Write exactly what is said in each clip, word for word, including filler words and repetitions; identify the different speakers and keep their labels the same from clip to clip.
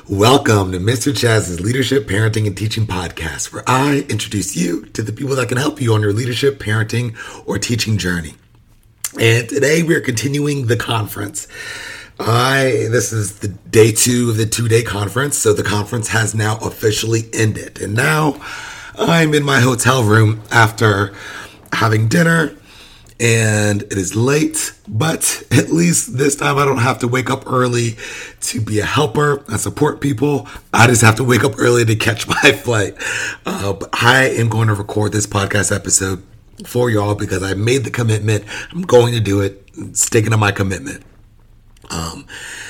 Speaker 1: Welcome to Mister Chaz's Leadership, Parenting, and Teaching Podcast, where I introduce you to the people that can help you on your leadership, parenting, or teaching journey. And today we are continuing the conference. I this is the day two of the two-day conference, so the conference has now officially ended. And now I'm in my hotel room after having dinner, and it is late, but at least this time I don't have to wake up early to be a helper and support people. I just have to wake up early to catch my flight. Uh, but I am going to record this podcast episode for y'all because I made the commitment. I'm going to do it, sticking to my commitment. Um,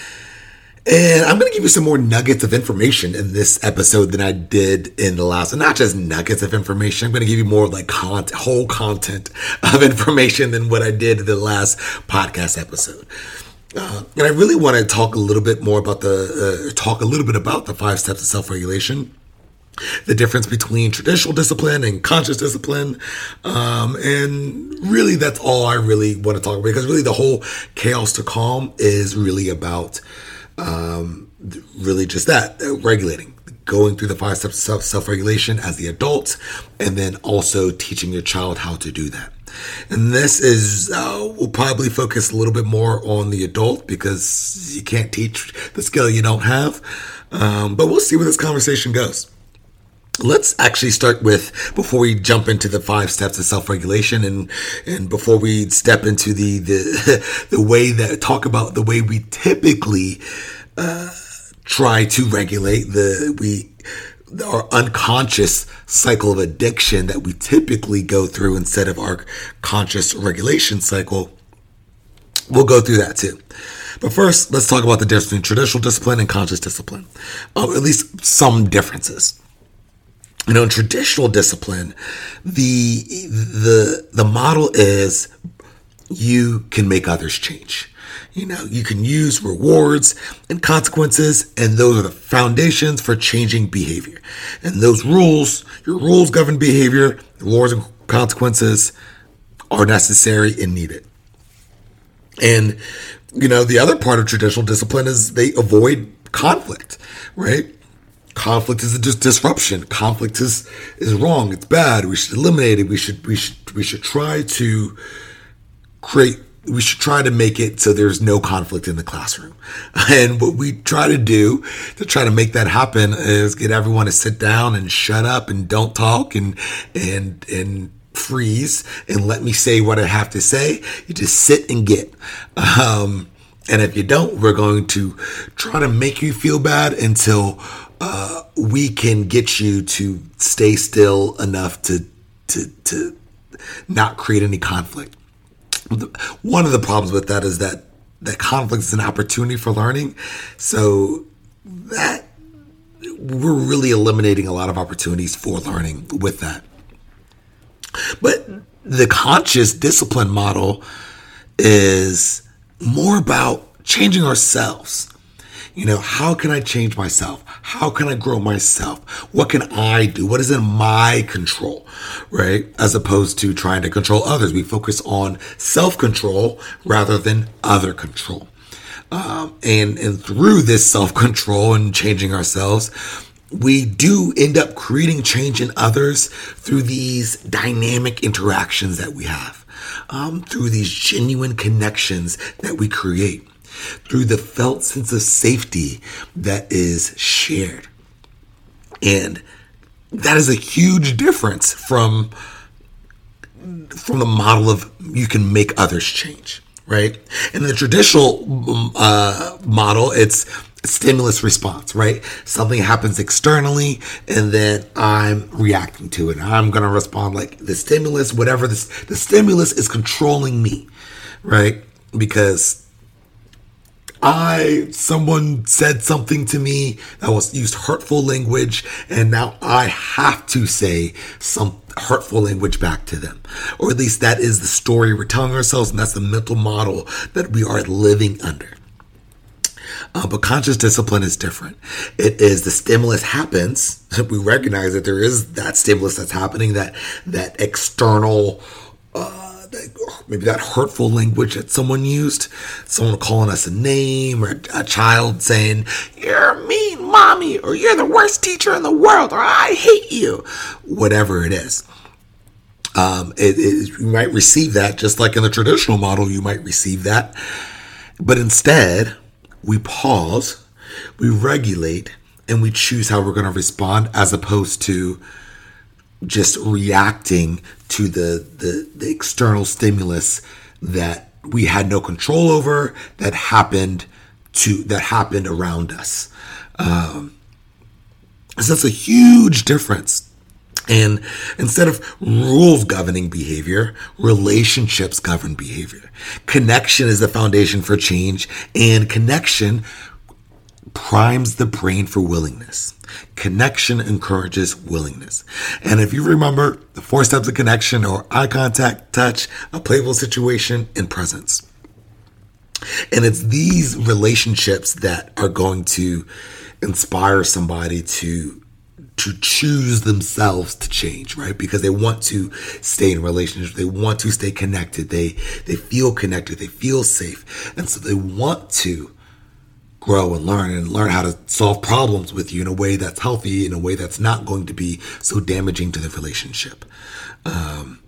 Speaker 1: and I'm going to give you some more nuggets of information in this episode than I did in the last. And not just nuggets of information. I'm going to give you more like content, whole content of information than what I did in the last podcast episode. Uh, and I really want to talk a little bit more about the, uh, talk a little bit about the five steps of self-regulation, the difference between traditional discipline and conscious discipline. Um, and really that's all I really want to talk about, because really the whole chaos to calm is really about Um, really just that, uh, regulating, going through the five steps of self, self-regulation as the adult, and then also teaching your child how to do that. And this is, uh, we'll probably focus a little bit more on the adult because you can't teach the skill you don't have. Um, but we'll see where this conversation goes. Let's actually start with, before we jump into the five steps of self-regulation and, and before we step into the, the, the way that talk about the way we typically, uh, try to regulate the, we, our unconscious cycle of addiction that we typically go through instead of our conscious regulation cycle. We'll go through that too. But first, let's talk about the difference between traditional discipline and conscious discipline, or at least some differences. You know, in traditional discipline, the the the model is you can make others change. You know, you can use rewards and consequences, and those are the foundations for changing behavior. And those rules, your rules govern behavior, rewards and consequences are necessary and needed. And, you know, the other part of traditional discipline is they avoid conflict, right? Conflict is just disruption. Conflict is, is wrong. It's bad. We should eliminate it. We should we should we should try to create. We should try to make it so there's no conflict in the classroom. And what we try to do to try to make that happen is get everyone to sit down and shut up and don't talk and and and freeze and let me say what I have to say. You just sit and get. Um, and if you don't, we're going to try to make you feel bad until Uh, we can get you to stay still enough to to to not create any conflict. One of the problems with that is that that conflict is an opportunity for learning. So that we're really eliminating a lot of opportunities for learning with that. But the conscious discipline model is more about changing ourselves. You know, how can I change myself? How can I grow myself? What can I do? What is in my control, right? As opposed to trying to control others. We focus on self-control rather than other control. Um, and, and through this self-control and changing ourselves, we do end up creating change in others through these dynamic interactions that we have, um, through these genuine connections that we create, through the felt sense of safety that is shared. And that is a huge difference from, from the model of you can make others change, right? In the traditional uh, model, it's stimulus response, right? Something happens externally and then I'm reacting to it. I'm going to respond like the stimulus, whatever this, the stimulus is controlling me, right? Because I, someone said something to me that was used hurtful language, and now I have to say some hurtful language back to them. Or at least that is the story we're telling ourselves, and that's the mental model that we are living under. Uh, but conscious discipline is different. It is the stimulus happens. We recognize that there is that stimulus that's happening, that that external uh, maybe that hurtful language that someone used, someone calling us a name, or a child saying, "You're a mean mommy," or "You're the worst teacher in the world," or "I hate you," whatever it is. Um, it, it, you might receive that just like in the traditional model, you might receive that. But instead, we pause, we regulate, and we choose how we're going to respond, as opposed to just reacting to the, the, the external stimulus that we had no control over, that happened to that happened around us. Um, so that's a huge difference. And instead of rules governing behavior, relationships govern behavior. Connection is the foundation for change, and connection primes the brain for willingness. Connection encourages willingness. And if you remember the four steps of connection, or eye contact, touch, a playful situation, and presence. And it's these relationships that are going to inspire somebody to to choose themselves to change, right? Because they want to stay in relationships. They want to stay connected. They, they feel connected. They feel safe. And so they want to grow and learn and learn how to solve problems with you in a way that's healthy, in a way that's not going to be so damaging to the relationship. Um,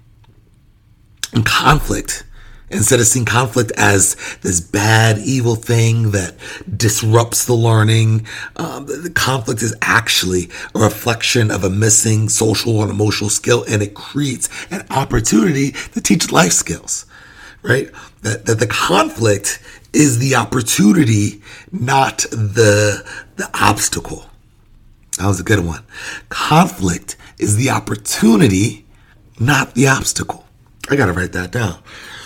Speaker 1: and conflict, instead of seeing conflict as this bad, evil thing that disrupts the learning, um, the, the conflict is actually a reflection of a missing social and emotional skill, and it creates an opportunity to teach life skills, right? That, that the conflict is the opportunity, not the, the obstacle. That was a good one. Conflict is the opportunity, not the obstacle. I got to write that down.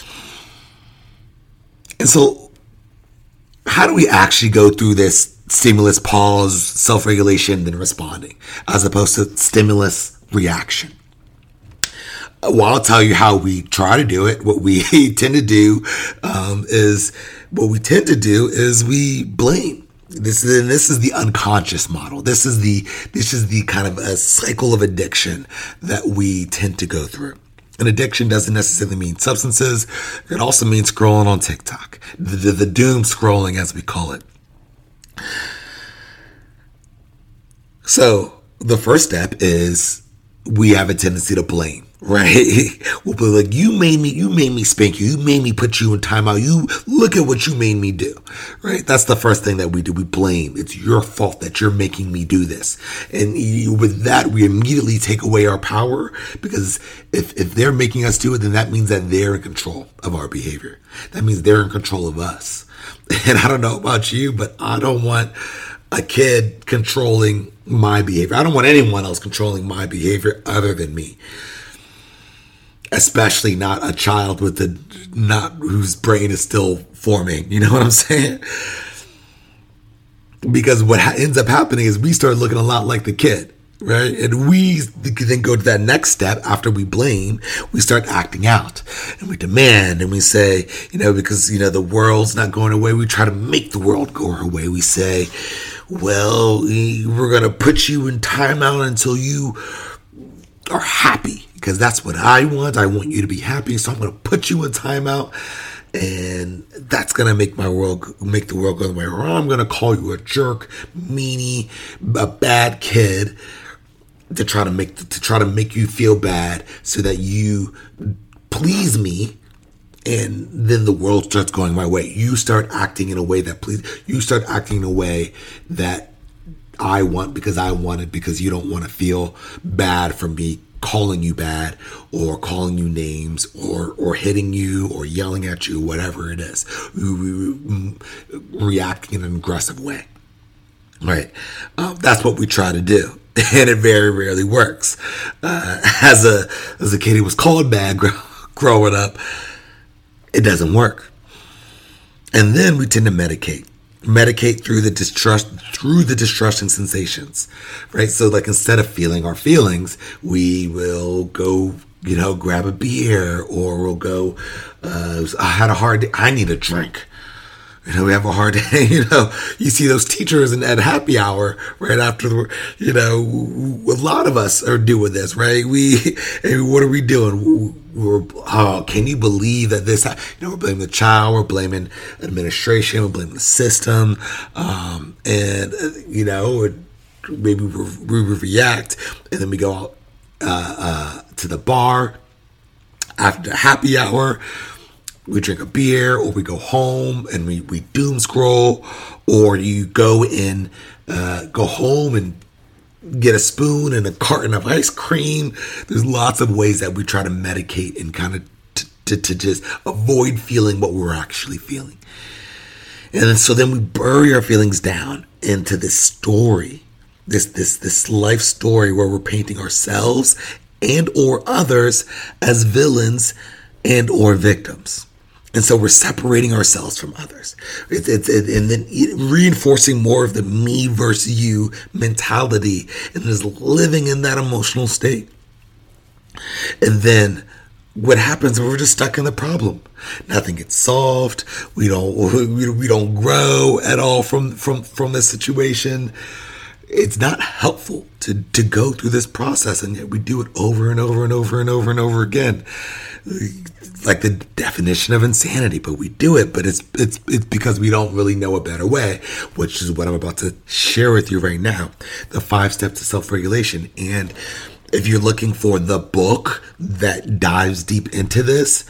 Speaker 1: And so how do we actually go through this stimulus, pause, self-regulation, then responding, as opposed to stimulus, reaction? Well, I'll tell you how we try to do it. What we tend to do um, is, what we tend to do is we blame. This is, this is the unconscious model. This is the, this is the kind of a cycle of addiction that we tend to go through. And addiction doesn't necessarily mean substances. It also means scrolling on TikTok. The, the, the doom scrolling, as we call it. So the first step is we have a tendency to blame, right? We'll be like, you made me, you made me spank you. You made me put you in timeout. You look at what you made me do, right? That's the first thing that we do. We blame. It's your fault that you're making me do this. And with that, we immediately take away our power, because if, if they're making us do it, then that means that they're in control of our behavior. That means they're in control of us. And I don't know about you, but I don't want a kid controlling my behavior. I don't want anyone else controlling my behavior other than me. Especially not a child with the not whose brain is still forming. You know what I'm saying? Because what ha- ends up happening is we start looking a lot like the kid, right? And we then go to that next step. After we blame, we start acting out, and we demand, and we say, you know, because, you know, the world's not going away, we try to make the world go our way. We say, well, we're going to put you in timeout until you are happy, because that's what I want. I want you to be happy. So I'm going to put you in timeout, and that's going to make my world, make the world go the way. Or I'm going to call you a jerk, meanie, a bad kid, to try to make, to try to make you feel bad so that you please me. And then the world starts going my way. You start acting in a way that please, you start acting in a way that I want, because I want it, because you don't want to feel bad for me calling you bad, or calling you names, or or hitting you, or yelling at you, whatever it is. Reacting in an aggressive way, right? Um, that's what we try to do, and it very rarely works. Uh, as a as a kid who was called bad growing up, it doesn't work. And then we tend to medicate. Medicate through the distrust, through the distrusting sensations, right? So like, instead of feeling our feelings, we will go, you know, grab a beer, or we'll go, uh, I had a hard day, I need a drink, You know, we have a hard day. You know, you see those teachers in at happy hour right after the, you know, a lot of us are doing this, right? We, and what are we doing? We're, oh, can you believe that this, you know, we're blaming the child, we're blaming administration, we're blaming the system. Um, and, uh, you know, maybe we, we react and then we go out uh, uh, to the bar after the happy hour. We drink a beer, or we go home and we, we doom scroll, or you go in, uh, go home and get a spoon and a carton of ice cream. There's lots of ways that we try to medicate and kind of t- t- to just avoid feeling what we're actually feeling. And then, so then we bury our feelings down into this story, this this this life story where we're painting ourselves and or others as villains and or victims. And so we're separating ourselves from others. It's, it's, it, and then reinforcing more of the me versus you mentality and just living in that emotional state. And then what happens is we're just stuck in the problem. Nothing gets solved. We don't, we don't grow at all from, from, from this situation. It's not helpful to, to go through this process, and yet we do it over and over and over and over and over again. Like the definition of insanity, but we do it, but it's it's it's because we don't really know a better way, which is what I'm about to share with you right now, the five steps to self-regulation. And if you're looking for the book that dives deep into this,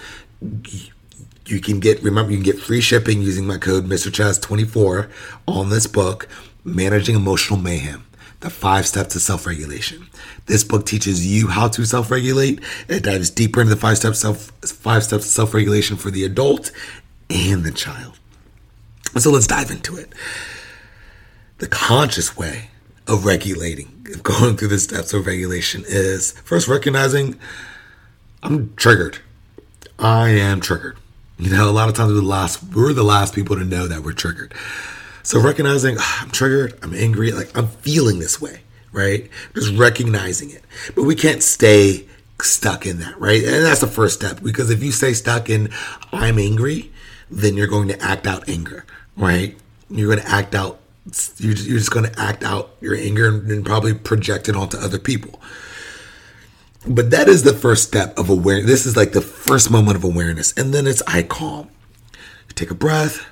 Speaker 1: you can get, remember, you can get free shipping using my code Mister Chaz twenty-four on this book, Managing Emotional Mayhem, the five steps to self-regulation. This book teaches you how to self-regulate. It dives deeper into the five steps self five steps to self-regulation for the adult and the child. So let's dive into it. The conscious way of regulating, of going through the steps of regulation, is first recognizing I'm triggered. I am triggered. You know, a lot of times we're the last, we're the last people to know that we're triggered. So recognizing oh, I'm triggered, I'm angry, like I'm feeling this way, right? Just recognizing it. But we can't stay stuck in that, right? And that's the first step, because if you stay stuck in I'm angry, then you're going to act out anger, right? You're going to act out, you're just, you're just going to act out your anger and, and probably project it onto other people. But that is the first step of awareness. This is like the first moment of awareness. And then it's I calm. You take a breath.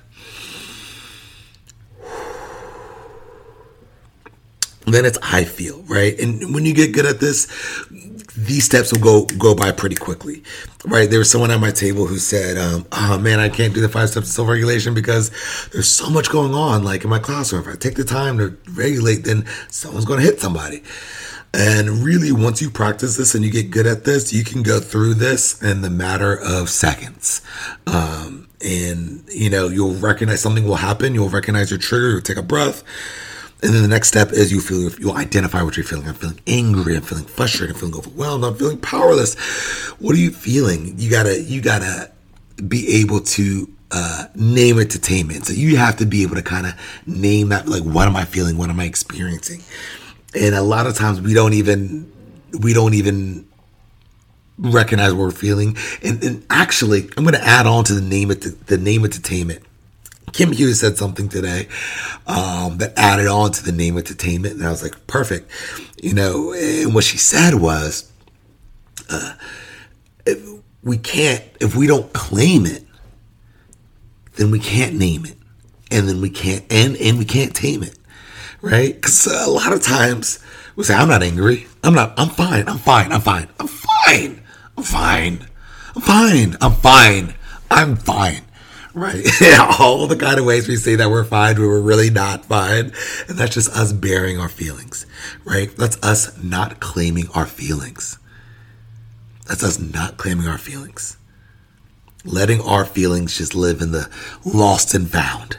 Speaker 1: Then it's I feel, right? And when you get good at this, these steps will go go by pretty quickly, right? There was someone at my table who said, um, oh man, I can't do the five steps of self-regulation because there's so much going on, like in my classroom. If I take the time to regulate, then someone's going to hit somebody. And really, once you practice this and you get good at this, you can go through this in the matter of seconds. Um, and, you know, you'll recognize something will happen. You'll recognize your trigger. You'll take a breath. And then the next step is you feel, you'll identify what you're feeling. I'm feeling angry. I'm feeling frustrated. I'm feeling overwhelmed. I'm feeling powerless. What are you feeling? You gotta, you gotta be able to uh, name it to tame it. So you have to be able to kind of name that, like, what am I feeling? What am I experiencing? And a lot of times we don't even, we don't even recognize what we're feeling. And, and actually, I'm going to add on to the name it, to, the name it to tame it. Kim Hughes said something today um, that added on to the name it to tame it. And I was like, perfect. You know, and what she said was, uh, if we can't, if we don't claim it, then we can't name it. And then we can't, and, and we can't tame it. Right? Because a lot of times we say, I'm not angry. I'm not, I'm fine. I'm fine. I'm fine. I'm fine. I'm fine. I'm fine. I'm fine. I'm fine. Right? All the kind of ways we say that we're fine, when we're really not fine. And that's just us bearing our feelings. Right? That's us not claiming our feelings. That's us not claiming our feelings. Letting our feelings just live in the lost and found.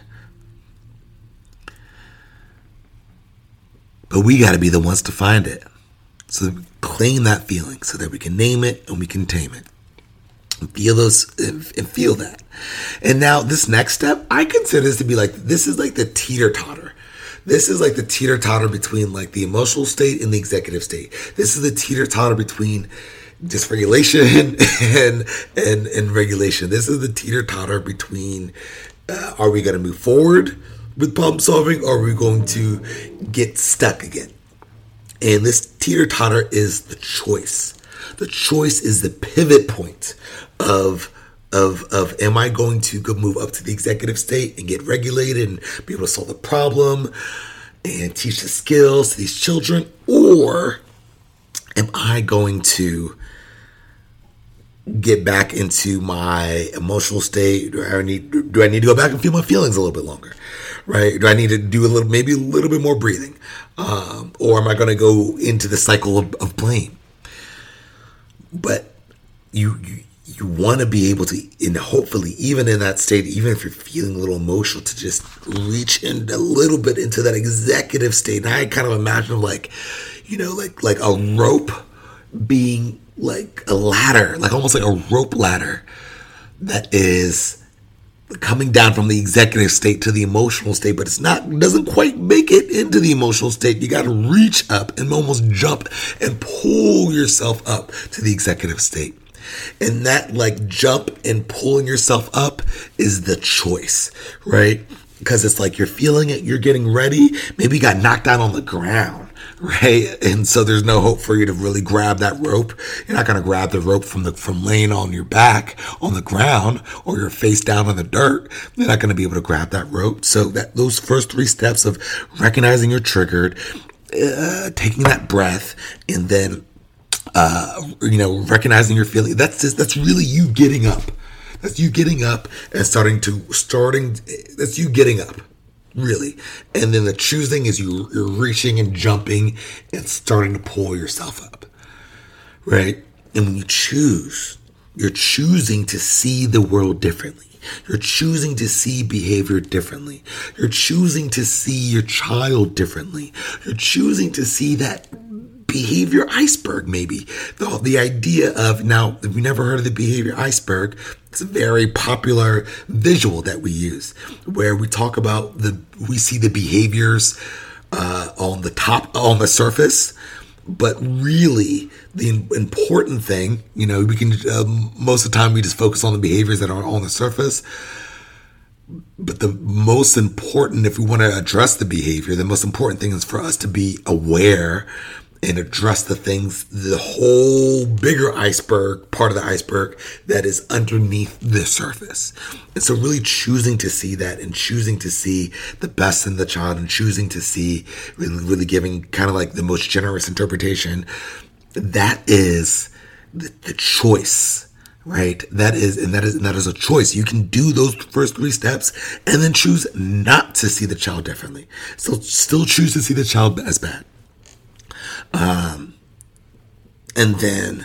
Speaker 1: But we got to be the ones to find it. So claim that feeling so that we can name it and we can tame it. And feel those and feel that. And now this next step, I consider this to be like, this is like the teeter-totter. This is like the teeter-totter between like the emotional state and the executive state. This is the teeter-totter between dysregulation and, and, and regulation. This is the teeter-totter between Uh, are we going to move forward with problem solving, or are we going to get stuck again? And this teeter-totter is the choice. The choice is the pivot point of, of, of am I going to go move up to the executive state and get regulated and be able to solve the problem and teach the skills to these children, or am I going to get back into my emotional state? Do I need, do I need to go back and feel my feelings a little bit longer? Right? Do I need to do a little, maybe a little bit more breathing? Um, or am I going to go into the cycle of, of blame? But you, you, you want to be able to, and hopefully even in that state, even if you're feeling a little emotional, to just reach in a little bit into that executive state. And I kind of imagine like, you know, like, like a rope being like a ladder, like almost like a rope ladder that is coming down from the executive state to the emotional state, but it's not, doesn't quite make it into the emotional state. You got to reach up and almost jump and pull yourself up to the executive state. And that like jump and pulling yourself up is the choice, right? Because it's like you're feeling it, you're getting ready. Maybe you got knocked down on the ground, right? And so there's no hope for you to really grab that rope. You're not going to grab the rope from the from laying on your back on the ground or your face down on the dirt. You're not going to be able to grab that rope. So that those first three steps of recognizing you're triggered, uh, taking that breath, and then uh, you know recognizing your feeling. That's just, that's really you getting up. That's you getting up and starting to starting. That's you getting up. Really. And then the choosing is you, you're reaching and jumping and starting to pull yourself up. Right? And when you choose, you're choosing to see the world differently. You're choosing to see behavior differently. You're choosing to see your child differently. You're choosing to see that behavior iceberg, maybe. The, the idea of, now, if you never heard of the behavior iceberg, it's a very popular visual that we use where we talk about the, we see the behaviors uh, on the top, on the surface, but really the important thing, you know, we can, um, most of the time we just focus on the behaviors that are on the surface. But the most important, if we want to address the behavior, the most important thing is for us to be aware and address the things, the whole bigger iceberg, part of the iceberg that is underneath the surface. And so really choosing to see that and choosing to see the best in the child and choosing to see, really, really giving kind of like the most generous interpretation, that is the, the choice. Right? That is, and that is, and that is a choice. You can do those first three steps and then choose not to see the child differently. So still choose to see the child as bad. Um, and then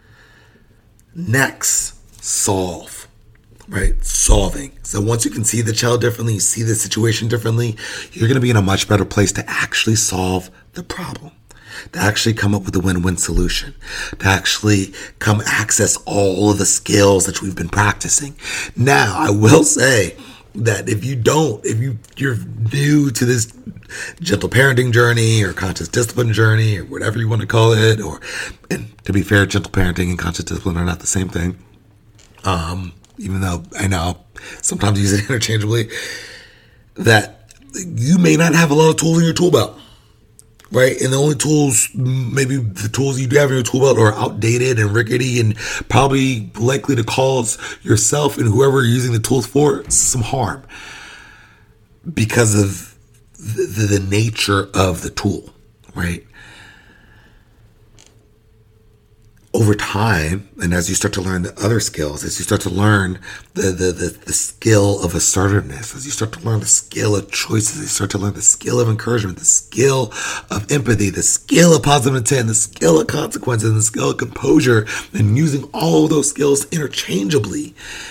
Speaker 1: next, solve, right? Solving. So once you can see the child differently, you see the situation differently, you're going to be in a much better place to actually solve the problem, to actually come up with a win-win solution, to actually come access all of the skills that we've been practicing. Now, I will say that if you don't, if you, you're new to this gentle parenting journey or conscious discipline journey or whatever you want to call it, or, and to be fair, gentle parenting and conscious discipline are not the same thing. Um, even though I know sometimes use it interchangeably, that you may not have a lot of tools in your tool belt. Right? And the only tools, maybe the tools you do have in your tool belt are outdated and rickety and probably likely to cause yourself and whoever you're using the tools for some harm because of the, the, the nature of the tool, right? Over time, and as you start to learn the other skills, as you start to learn the, the, the, the skill of assertiveness, as you start to learn the skill of choices, you start to learn the skill of encouragement, the skill of empathy, the skill of positive intent, the skill of consequences, and the skill of composure, and using all of those skills interchangeably,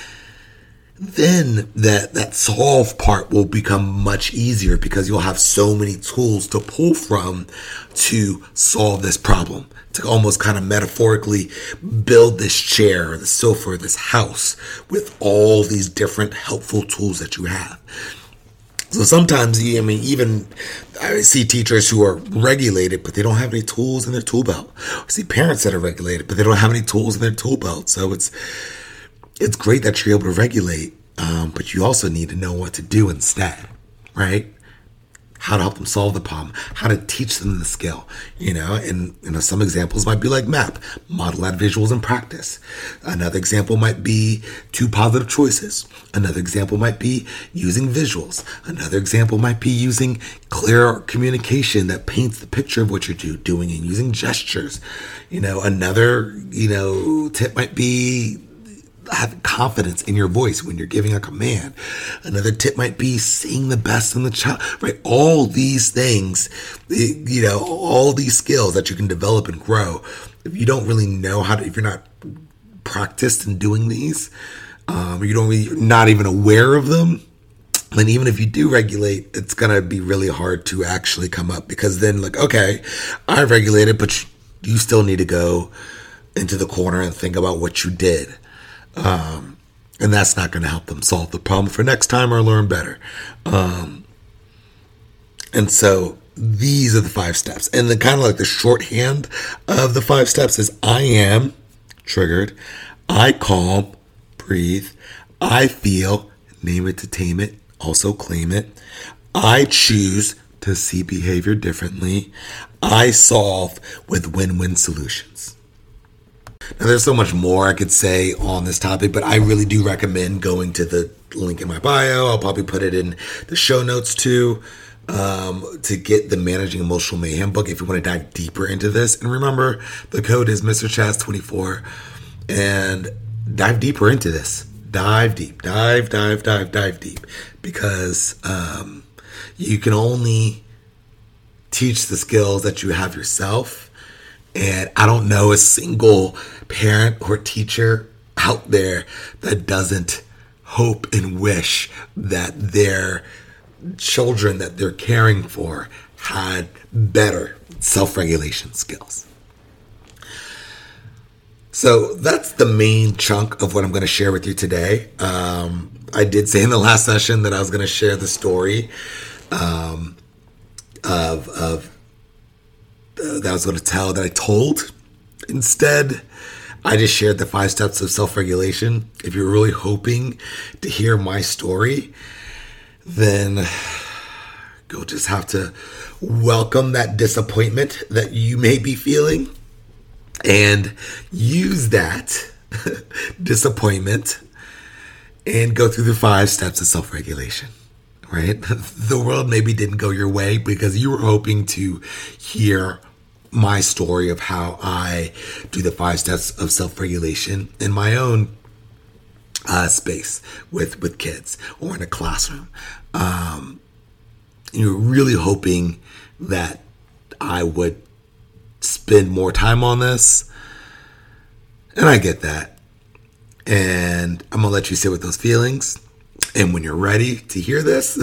Speaker 1: then that, that solve part will become much easier because you'll have so many tools to pull from to solve this problem, to almost kind of metaphorically build this chair, or the sofa, or this house with all these different helpful tools that you have. So sometimes, I mean, even I see teachers who are regulated, but they don't have any tools in their tool belt. I see parents that are regulated, but they don't have any tools in their tool belt. So it's, it's great that you're able to regulate, Um, but you also need to know what to do instead, right? How to help them solve the problem, how to teach them the skill, you know, and, you know, some examples might be like MAP, model out visuals in practice. Another example might be two positive choices. Another example might be using visuals. Another example might be using clear communication that paints the picture of what you're do, doing and using gestures. You know, another, you know, tip might be have confidence in your voice when you're giving a command. Another tip might be seeing the best in the child, right? All these things, you know, all these skills that you can develop and grow. If you don't really know how to, if you're not practiced in doing these, um, you don't really, you're not even aware of them, then even if you do regulate, it's going to be really hard to actually come up, because then like, okay, I've regulated, but you still need to go into the corner and think about what you did. Um, and that's not going to help them solve the problem for next time or learn better. Um, and so these are the five steps. And the kind of like the shorthand of the five steps is I am triggered. I calm, breathe. I feel, name it to tame it, also claim it. I choose to see behavior differently. I solve with win-win solutions. Now, there's so much more I could say on this topic, but I really do recommend going to the link in my bio. I'll probably put it in the show notes too, um, to get the Managing Emotional Mayhem book if you want to dive deeper into this. And remember, the code is Mister Chaz twenty-four, and dive deeper into this. Dive deep, dive, dive, dive, dive deep, because um, you can only teach the skills that you have yourself. And I don't know a single parent or teacher out there that doesn't hope and wish that their children that they're caring for had better self-regulation skills. So that's the main chunk of what I'm going to share with you today. Um, I did say in the last session that I was going to share the story um, of of Uh, that I was going to tell that I told. Instead, I just shared the five steps of self-regulation. If you're really hoping to hear my story, then you'll just have to welcome that disappointment that you may be feeling and use that disappointment and go through the five steps of self-regulation. Right? The world maybe didn't go your way because you were hoping to hear my story of how I do the five steps of self-regulation in my own uh, space with, with kids or in a classroom. Um, you're really hoping that I would spend more time on this. And I get that. And I'm going to let you sit with those feelings. And when you're ready to hear this,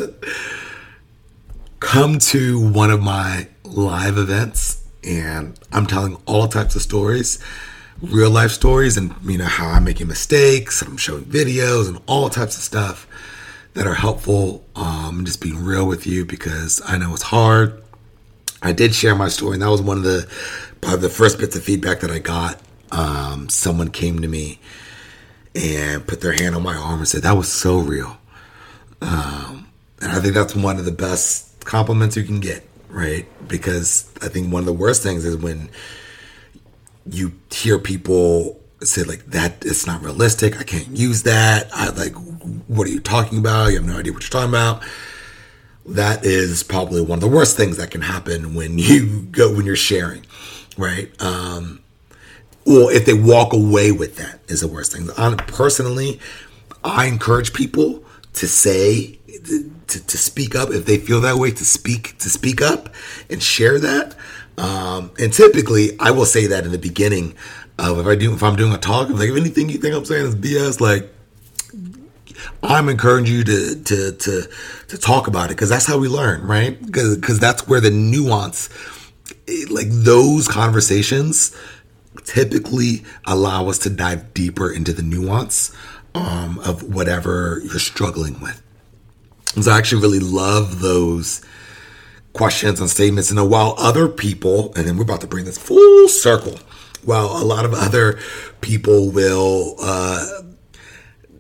Speaker 1: come to one of my live events, and I'm telling all types of stories, real life stories, and you know how I'm making mistakes, and I'm showing videos and all types of stuff that are helpful. Um, just being real with you because I know it's hard. I did share my story, and that was one of the probably the first bits of feedback that I got. Um, someone came to me and put their hand on my arm and said, that was so real. Um, and I think that's one of the best compliments you can get, right? Because I think one of the worst things is when you hear people say like, that it's not realistic. I can't use that. I like, what are you talking about? You have no idea what you're talking about. That is probably one of the worst things that can happen when you go, when you're sharing, right? Um, Or if they walk away with that is the worst thing. I, personally, I encourage people to say, to, to speak up if they feel that way, to speak, to speak up and share that. Um, and typically, I will say that in the beginning of if I do, if I'm doing a talk, I'm like, if anything you think I'm saying is B S, like I'm encouraging you to to to to talk about it because that's how we learn, right? Because because that's where the nuance, like those conversations, typically allow us to dive deeper into the nuance um, of whatever you're struggling with. And so I actually really love those questions and statements. And while other people, and then we're about to bring this full circle, while a lot of other people will uh,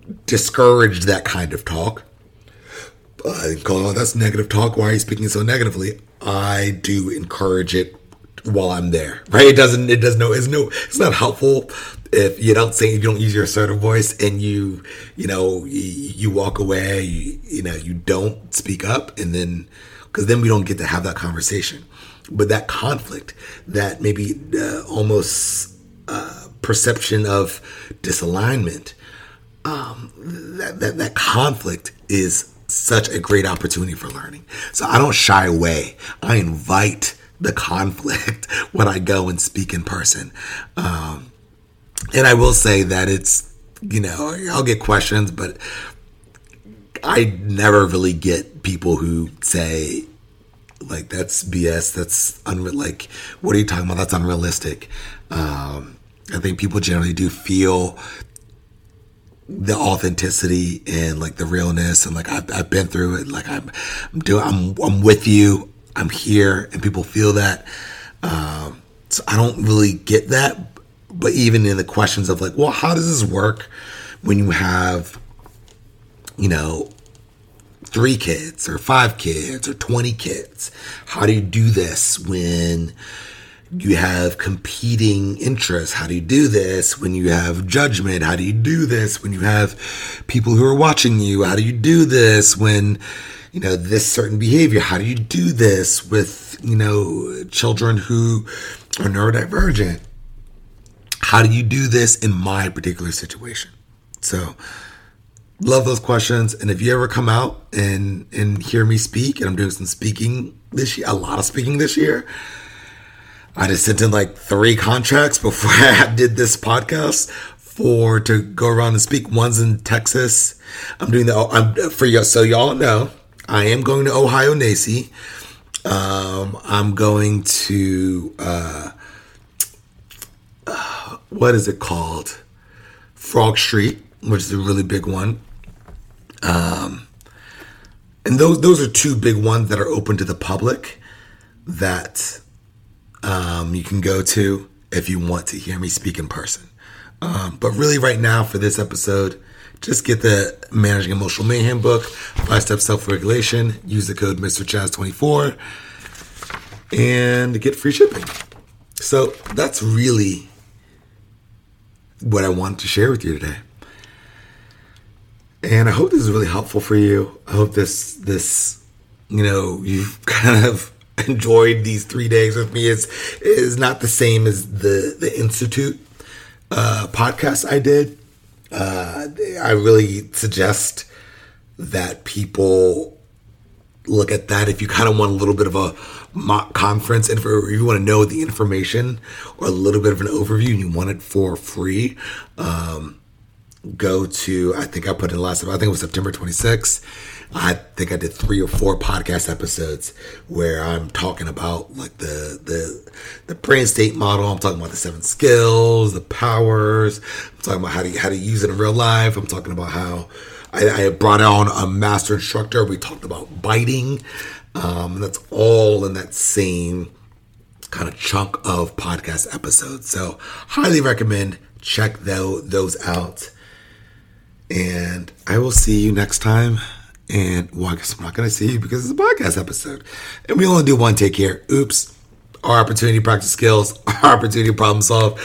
Speaker 1: discourage that kind of talk. I call, oh, that's negative talk. Why are you speaking so negatively? I do encourage it while I'm there, right? It doesn't, it does no, it's no, it's not helpful if you don't say, you don't use your assertive voice and you, you know, you, you walk away, you, you know, you don't speak up, and then, because then we don't get to have that conversation. But that conflict, that maybe uh, almost uh, perception of disalignment, um, that, that, that conflict is such a great opportunity for learning. So I don't shy away. I invite the conflict when I go and speak in person. Um, and I will say that it's, you know, I'll get questions, but I never really get people who say, like, that's B S, that's unreal, like, what are you talking about? That's unrealistic. Um, I think people generally do feel the authenticity and like the realness, and like I've, I've been through it. Like I'm, I'm doing, I'm, I'm with you. I'm here, and people feel that. Um, so I don't really get that. But even in the questions of like, well, how does this work when you have, you know, three kids or five kids or twenty kids? How do you do this when you have competing interests? How do you do this when you have judgment? How do you do this when you have people who are watching you? How do you do this when, you know, this certain behavior? How do you do this with, you know, children who are neurodivergent? How do you do this in my particular situation? So love those questions. And if you ever come out and, and hear me speak, and I'm doing some speaking this year, a lot of speaking this year, I just sent in like three contracts before I did this podcast for to go around and speak. One's in Texas. I'm doing the I'm for you, so y'all know I am going to Ohio N A C E. Um, I'm going to uh, uh, what is it called? Frog Street, which is a really big one. Um, and those those are two big ones that are open to the public that Um, you can go to if you want to hear me speak in person. Um, but really right now for this episode, just get the Managing Emotional Mayhem book, Five-Step Self-Regulation, use the code Mister Chaz twenty-four, and get free shipping. So that's really what I wanted to share with you today. And I hope this is really helpful for you. I hope this, this, you know, you've kind of enjoyed these three days with me. Is is not the same as the the Institute uh, podcast I did. Uh, I really suggest that people look at that if you kind of want a little bit of a mock conference, and for you want to know the information or a little bit of an overview, and you want it for free. Um, go to, I think I put in the last, I think it was September twenty-sixth. I think I did three or four podcast episodes where I'm talking about like the the the brain state model. I'm talking about the seven skills, the powers. I'm talking about how to how to use it in real life. I'm talking about how I, I brought on a master instructor. We talked about biting, um, and that's all in that same kind of chunk of podcast episodes. So highly recommend check those those out. And I will see you next time. And, well, I guess I'm not going to see you because it's a podcast episode. And we only do one take here. Oops. Our opportunity to practice skills. Our opportunity to problem solve.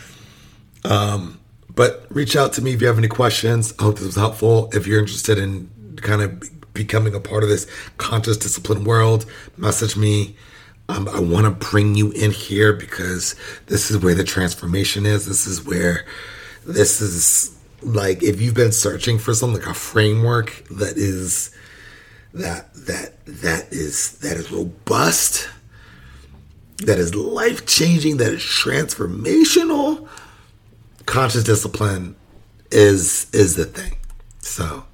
Speaker 1: Um, but reach out to me if you have any questions. I hope this was helpful. If you're interested in kind of becoming a part of this conscious discipline world, message me. Um, I want to bring you in here because this is where the transformation is. This is where this is... Like, if you've been searching for something like a framework that is that that that is that is robust, that is life-changing, that is transformational, conscious discipline is is the thing. So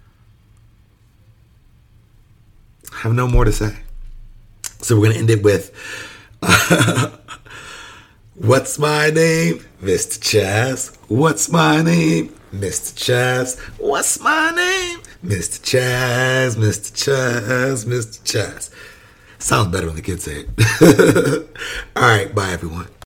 Speaker 1: I have no more to say. So we're gonna end it with uh, what's my name? Mister Chaz. What's my name? Mister Chaz. What's my name? Mister Chaz, Mister Chaz, Mister Chaz. Sounds better when the kids say it. All right, bye everyone.